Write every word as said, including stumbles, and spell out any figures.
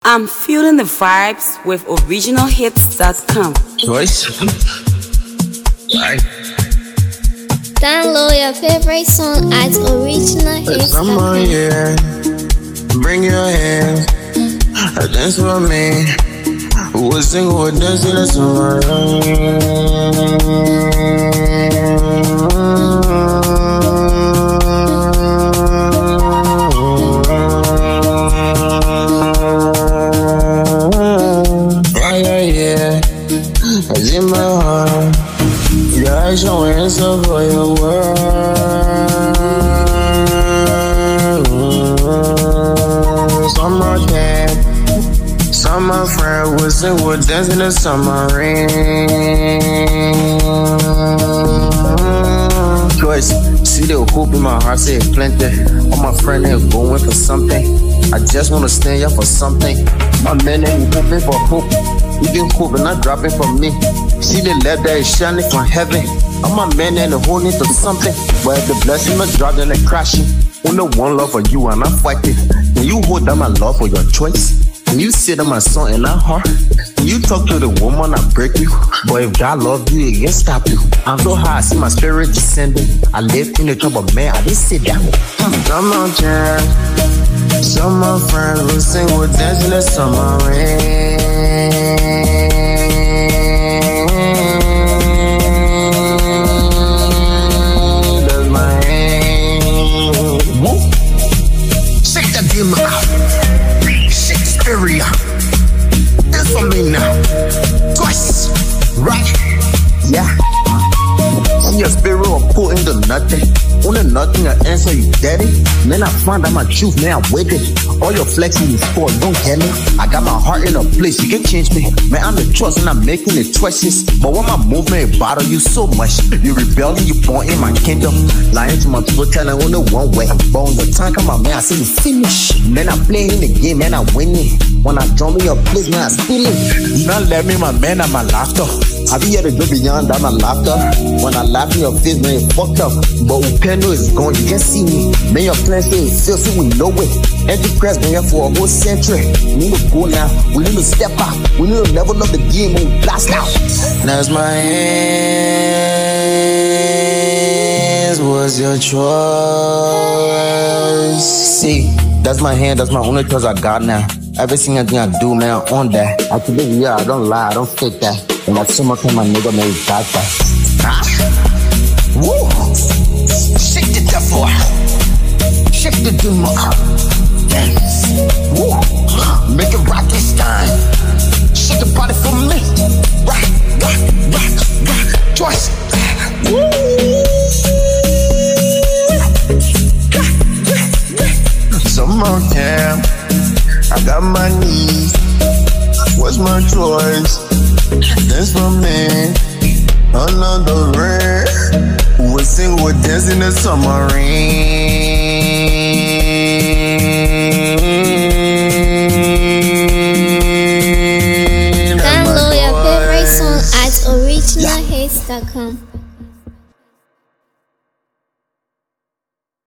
I'm feeling the vibes with original hits dot com. Choice. Right. Download your favorite song at original hits dot com. Someone, yeah. Bring your hands. Dance with me. Who was single with dancing to someone? It's in my heart. Your eyes showing answer for your words. Summer cat, summer friend was single dancing in submarine. Choice, see the hope in my heart, say it plenty. All my friends are going for something. I just wanna stand up for something. My men ain't hoping for hope. Even hope and not dropping from me. See the light that is shining from heaven. All my men and holding to something. But if the blessing not drop, then it crashing. Only one love for you and I'm fighting. Can you hold down my love for your choice? Can you sit on my song and not heart? Can you talk to the woman I break you? But if God love you, it can't stop you. I'm so high, I see my spirit descending. I live in the trouble, man, I didn't sit down. Come on, child. Some of my friends will sing with dancing in the summer rain. That's my hand. Woo. Shake that demon out. Shake the spirit out. This for me now. Twice. Right. Yeah. And your spirit will put into nothing. Only nothing I answer you, daddy. Man, I find out my truth, man, I'm with it. All your flexing is for, don't get me. I got my heart in a place, you can change me. Man, I'm the trust and I'm making the choices. But when my movement, it bother you so much. You rebelling, you born in my kingdom. Lying to my people, telling only one way. But when the time come out, man, I see you finish. Man, I'm playing in the game, man, I'm winning. When I drum in your place, man, I'm stealing. You not let me, my man, and my laughter. I be here to go beyond that, my laughter. When I laugh in your face, man, you fucked up. But Upendo is gone, you can't see me. Man, your plans say it's still, so we know it. Antichrist been here for a whole century. We need to go now, we need to step out. We need to level up the game and blast out. That's my hands, what's your choice? See, that's my hand, that's my only choice I got now. Every single thing I do, man, I'm on that. I can be real, I don't lie, I don't fake that. And that's so much of my nigga, man, you got that. Ah. Woo! Shake the devil, shake the demon up. Dance. Woo! Make it rock this time. Shake the body for me. Rock, rock, rock, rock. Twice. Woo! Some more time. I got my knees. What's my choice? Dance for me. Another rain. Who was single with dancing in the summer rain. Download your favorite song at original hits dot com.